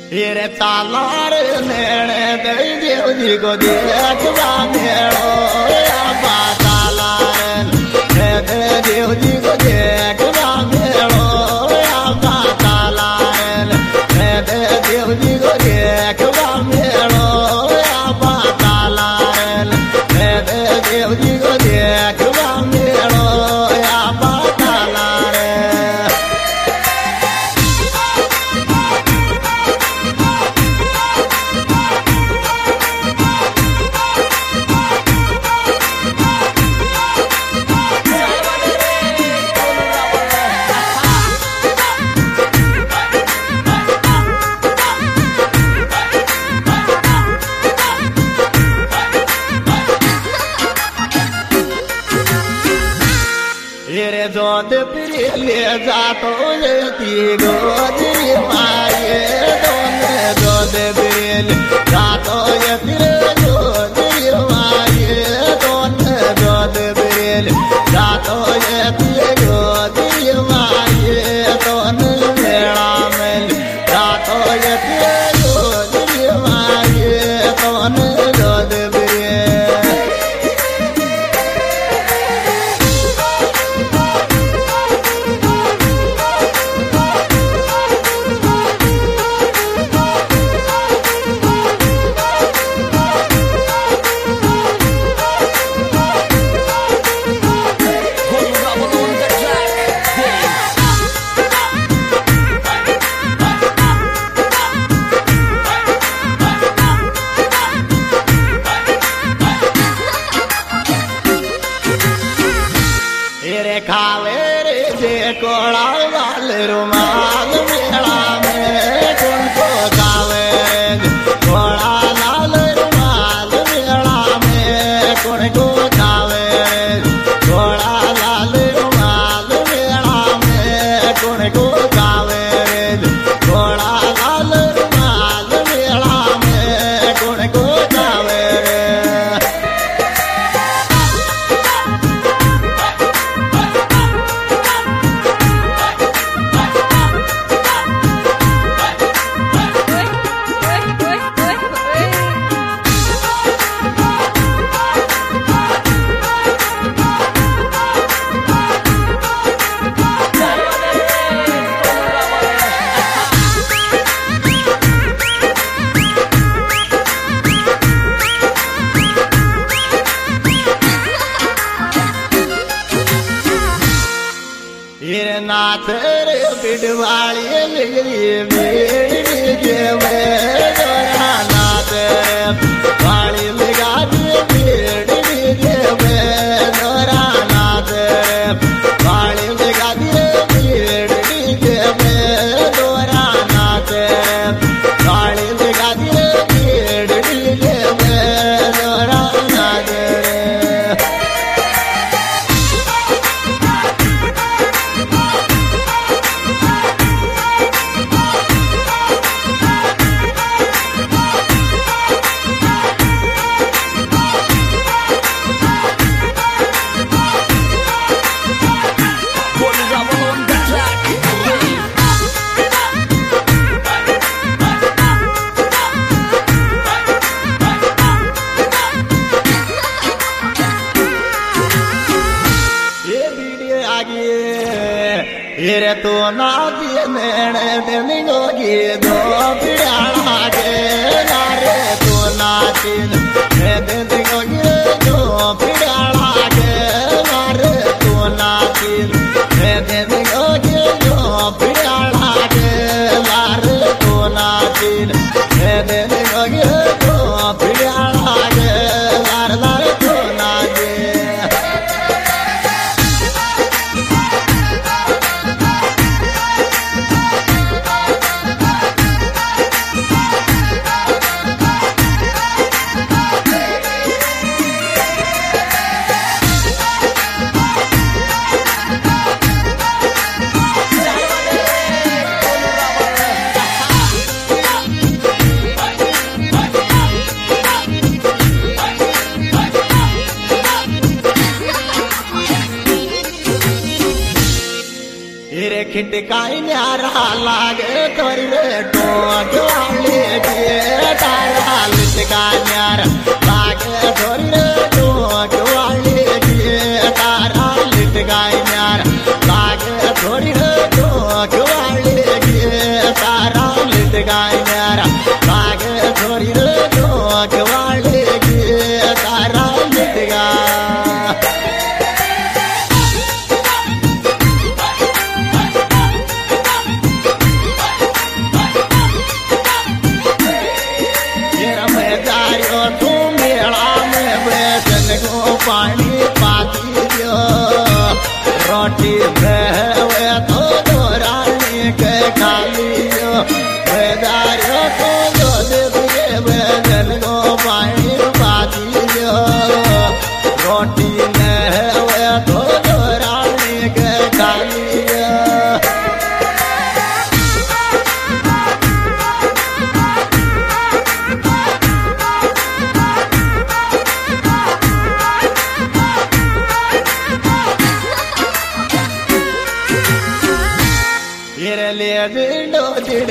रे तालार नेड़े दे देव जी को देखवा मेड़ो आबा तालार दे देव जी को देखवा मेड़ो आबा तालार दे देव जी को देखवा मेड़ो आबा तालार दे देव जी को देखवा मेड़ो आबा तालार। रे जोत ले जातो ती गोदरी माये दोने जोत ले जातो रे गोदरी माये दोने जोत ले जातो गोदरी माये दोने मेला में जातो गोदरी माये दोने जोत खावे रे जे कोड़ा वाल रुमाल मेला में कौन को खावे कोड़ा लाल रुमाल मेला में कौन को खावे कोड़ा लाल रुमाल मेला में कौन को खावे कोड़ा लाल रुमाल मेला में कौन को खावे। नाथ रे बिडवाड़ी मेरी नाथ वाली लगा दिए दोरा नाथ वाली लगा दिए दोरा नाथ वाली लगा दिए दोरा नाथ। रे तो ना दिए नेड़े देनी होगी दो पिड़ाना के नारे तो नाचिन देनी होगी दो पिड़ाना के नारे तो नाचिन देनी होगी दो पिड़ाना के नारे तो नाचिन देनी होगी दो पिड़ाना के नारे तो नाचिन। खिटकाई न्यारा लागे तोरी रे टोक वाली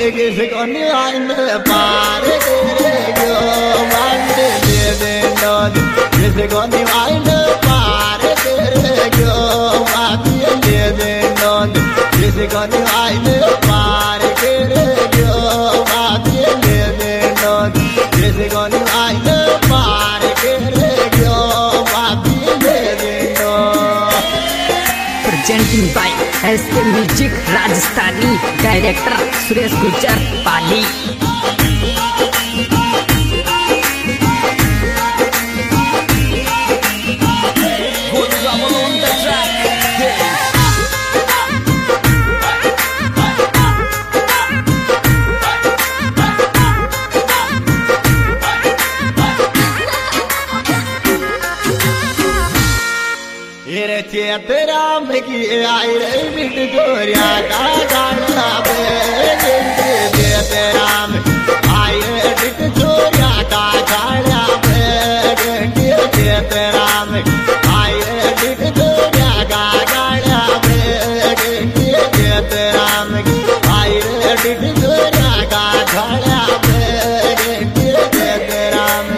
किसको निवाइन पार तेरे गयो मांडे दे दे नोद किसको निवाइन पार तेरे गयो मांडे दे दे नोद किसको निवाइन पार तेरे गयो मांडे दे दे नोद किसको निवाइन पार तेरे गयो मांडे दे दे नोद। Presenting by SK Music Rajasthani, Director Suresh Gujjar Pali। तेरा में की आई रे बिट जोरिया का गाना पे तेरा में आई रे बिट जोरिया का गाना पे तेरा में आई रे बिट जोरिया का गाना पे तेरा में आई रे बिट जोरिया का गाना पे तेरा में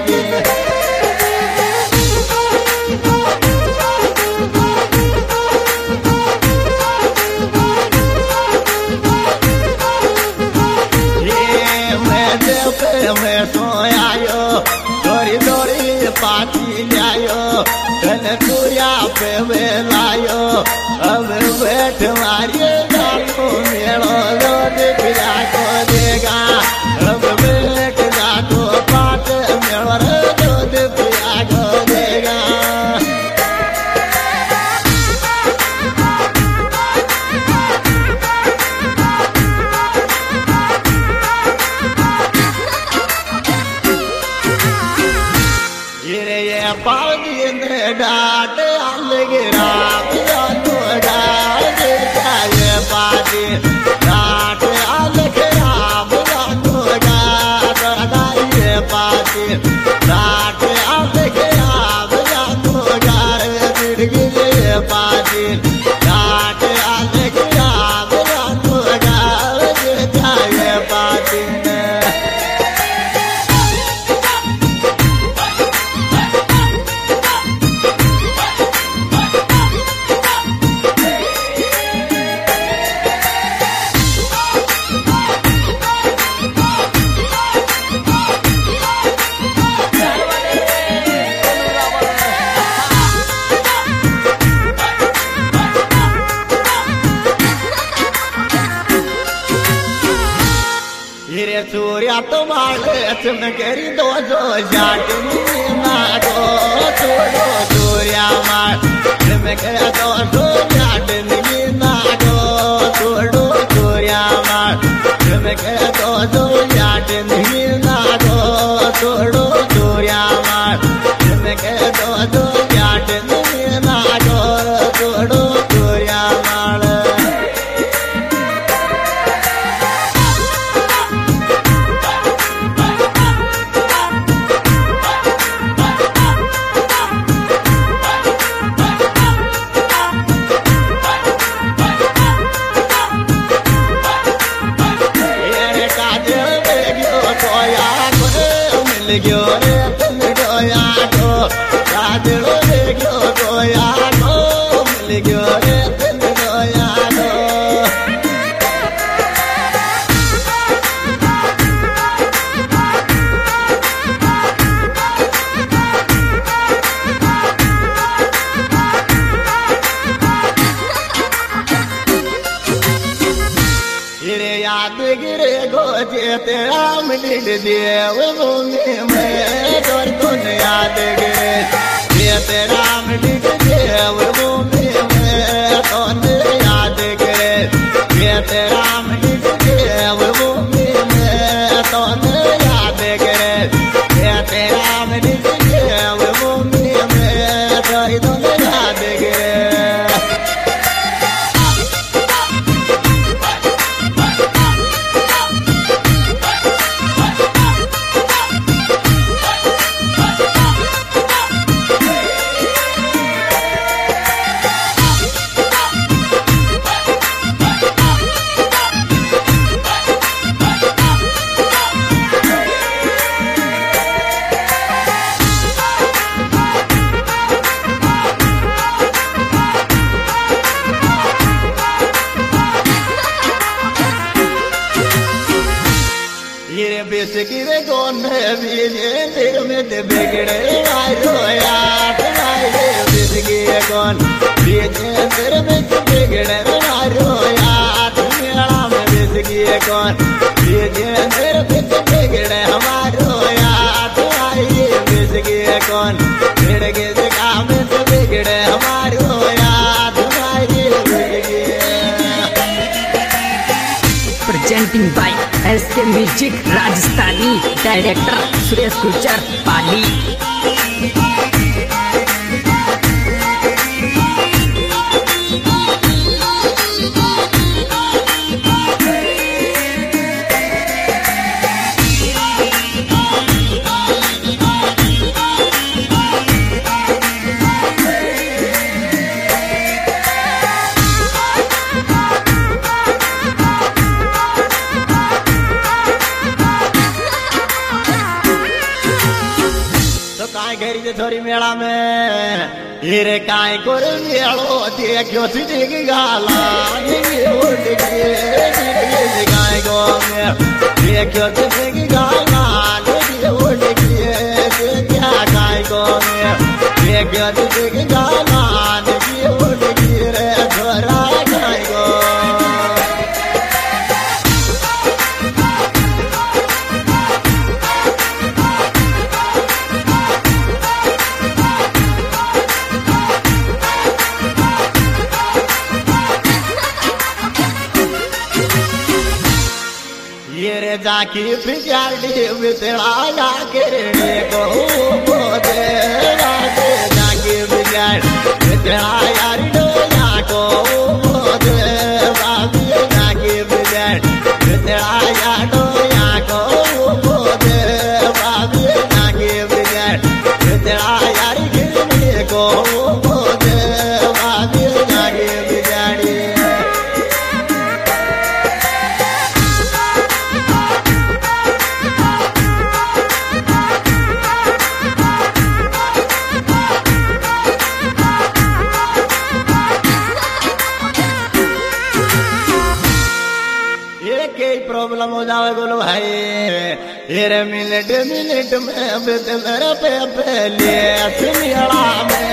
मैं सोयायो दौड़ी दौड़ी पाती लायो धन तुरिया पे मैं लायो अब बैठ मारिए जानो मेलो रोड पिला को देगा अब बैठ जातो पाट मेलो रोड पिला को देगा। पानी में डाट अलग रात जानो डाट जाए पानी डाट अलग राम जानो डाट दाइए पानी डाट अलग राम जानो डाट गिरगिरे पानी डाट अलग राम जानो डाट जाए पानी सूर्या तुम्हारे चमकेरी दो जो जाट नागो छोड़ो सूर्या मार चमके दो जो जाट नागो छोड़ो सूर्या मार चमके दो जो जाट नागो छोड़ो सूर्या मार चमके दो जो जाट नागो छोड़ो सूर्या मार। गयो रे तुम गोया को राजड़ो ले गयो गोया को मिल गयो रे तुम गोया को। याद गिरे गोजे तेरा मिट देव भूमि में तोर तुन याद गिरे तेरा मिट देव भूमि में तुन याद गिरे तेरा मिट देव भूमि में तुन याद गिरे तेरा मिट देव भूमि में तोर तुन याद गिरे। ये बेसकी वे कौन है बीजे तेरे में ते बिगड़े मारो यार तुम्हारे बेसकी है कौन बीजे तेरे में ते बिगड़े मारो यार मेरा में बेसकी है कौन बीजे तेरे में ते बिगड़े हमारो यार तुम्हारी बेसकी है कौन तेरे के काम में ते बिगड़े हमारो यार तुम्हारी बेसकी presenting by SK music Rajasthani director Suresh Gurjar Pali. थोड़ी मेला में हीरे काय कर मेलो देखो सीधे की गाला गाय गो देखो सीधे की गाला क्या गाय गो देखो सीधे की गाला रे छोरा गाय गो जाकी बिगाड़ी बितड़ा जाके को बोले जाके बिगाड़ बितड़ा यार को बोले बाबी जाके बिगाड़ बितड़ा यार को बोले बाबी जाके बिगाड़ बितड़ा यार को बोले बाबी जाके बिगाड़ी प्रॉब्लम हो जावे बोलो भाई ये मिनट में बदल पे पहले सिमियाड़ा में